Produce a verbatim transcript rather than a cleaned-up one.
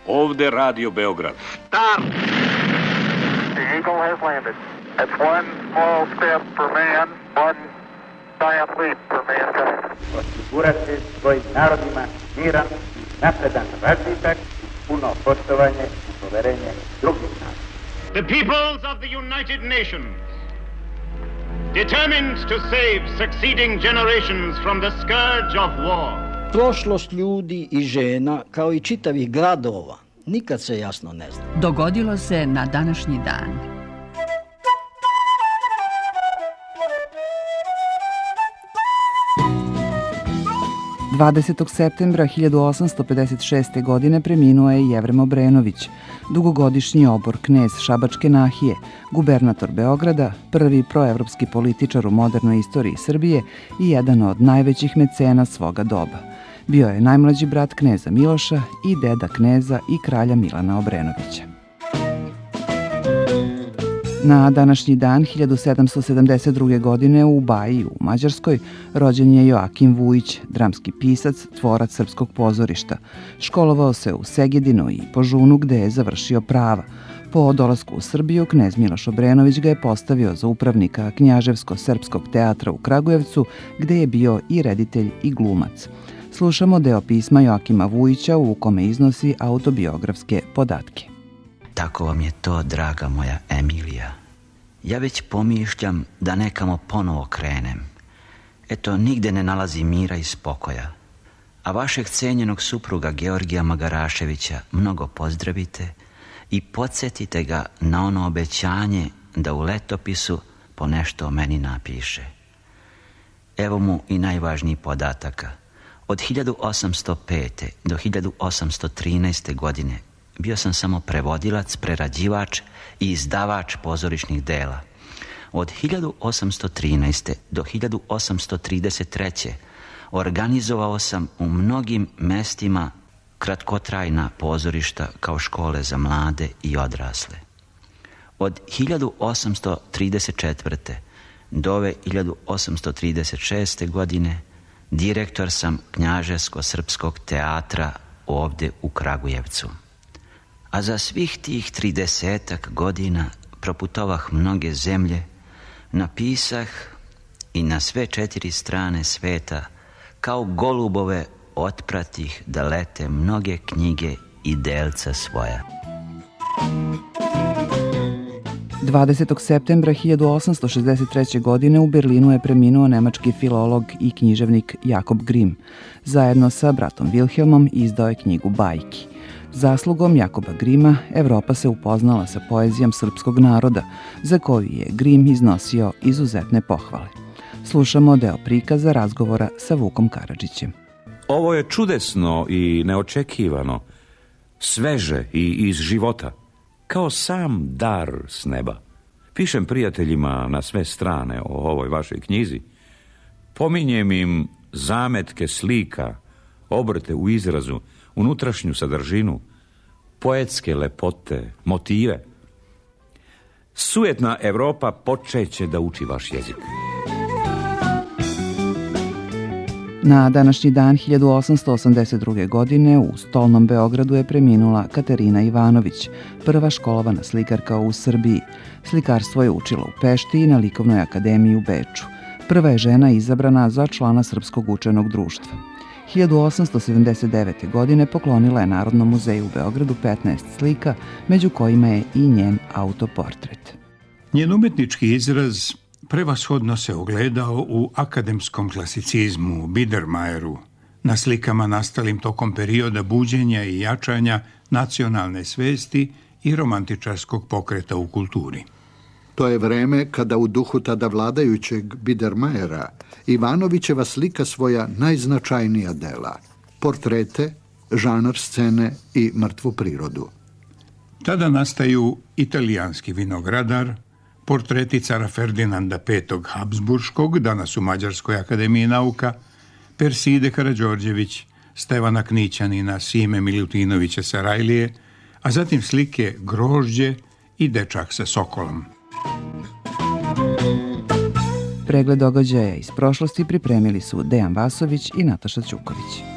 Ovde Radio Beograd. Start! The Eagle has landed. It's one small step for man, one giant leap for mankind. Osigurati svojim narodima miran, napredan razvitak, puno poštovanje i poverenje drugih naroda. The peoples of the United Nations, determined to save succeeding generations from the scourge of war. Prošlost ljudi i žena, kao i čitavih gradova, nikad se jasno ne zna. Dogodilo se na današnji dan. dvadesetog septembra hiljadu osamsto pedeset šeste. godine preminuo je Jevrem Obrenović, dugogodišnji obor knez Šabačke nahije, gubernator Beograda, prvi proevropski političar u modernoj istoriji Srbije i jedan od najvećih mecena svoga doba. Bio je najmlađi brat kneza Miloša i deda kneza i kralja Milana Obrenovića. Na današnji dan hiljadu sedamsto sedamdeset druge. godine u Baji u Mađarskoj rođen je Joakim Vujić, dramski pisac, tvorac srpskog pozorišta. Školovao se u Segedinu i Požunu gde je završio prava. Po dolasku u Srbiju knez Miloš Obrenović ga je postavio za upravnika Knjaževsko-srpskog teatra u Kragujevcu gde je bio i reditelj i glumac. Slušamo deo pisma Joakima Vujića u kome iznosi autobiografske podatke. Tako vam je to, draga moja Emilija. Ja već pomišljam da nekamo ponovo krenem. Eto, nigde ne nalazi mira i spokoja. A vašeg cenjenog supruga Georgija Magaraševića mnogo pozdravite i podsjetite ga na ono obećanje da u letopisu po nešto o meni napiše. Evo mu i najvažniji podataka. Od hiljadu osamsto pete. do hiljadu osamsto trinaeste. godine bio sam samo prevodilac, prerađivač i izdavač pozorišnih dela. Od hiljadu osamsto trinaeste. do hiljadu osamsto trideset treće. organizovao sam u mnogim mestima kratkotrajna pozorišta kao škole za mlade i odrasle. Od hiljadu osamsto trideset četvrte. do ove hiljadu osamsto trideset šeste. godine direktor sam Knjaževsko-srpskog teatra ovde u Kragujevcu. A za svih tih tridesetak godina proputovah mnoge zemlje, napisah i na sve četiri strane sveta kao golubove otpratih da lete mnoge knjige i delca svoja. dvadesetog septembra hiljadu osamsto šezdeset treće. godine u Berlinu je preminuo nemački filolog i književnik Jakob Grimm. Zajedno sa bratom Wilhelmom izdao je knjigu Bajki. Zaslugom Jakoba Grima Evropa se upoznala sa poezijom srpskog naroda, za koju je Grim iznosio izuzetne pohvale. Slušamo deo prikaza razgovora sa Vukom Karadžićem. Ovo je čudesno i neočekivano, sveže i iz života, kao sam dar s neba. Pišem prijateljima na sve strane o ovoj vašoj knjizi. Pominjem im zametke slika, obrte u izrazu, unutrašnju sadržinu, poetske lepote, motive. Sujetna Evropa počeće da uči vaš jezik. Na današnji dan hiljadu osamsto osamdeset druge. godine u stolnom Beogradu je preminula Katarina Ivanović, prva školovana slikarka u Srbiji. Slikarstvo je učila u Pešti i na Likovnoj akademiji u Beču. Prva je žena izabrana za člana Srpskog učenog društva. hiljadu osamsto sedamdeset devete. godine poklonila je Narodnom muzeju u Beogradu petnaest slika, među kojima je i njen autoportret. Njen umetnički izraz prevashodno se ogledao u akademskom klasicizmu, Biedermajeru, na slikama nastalim tokom perioda buđenja i jačanja nacionalne svesti i romantičarskog pokreta u kulturi. To je vreme kada u duhu tada vladajućeg Biedermajera Ivanovićeva slika svoja najznačajnija dela, portrete, žanar scene i mrtvu prirodu. Tada nastaju Italijanski vinogradar, portreti cara Ferdinanda petog. Habsburškog, danas u Mađarskoj akademiji nauka, Perside Karađorđević, Stevana Knićanina, Sime Milutinovića Sarajlije, a zatim slike Grožđe i Dečak sa sokolom. Pregled događaja iz prošlosti pripremili su Dejan Vasović i Nataša Ćuković.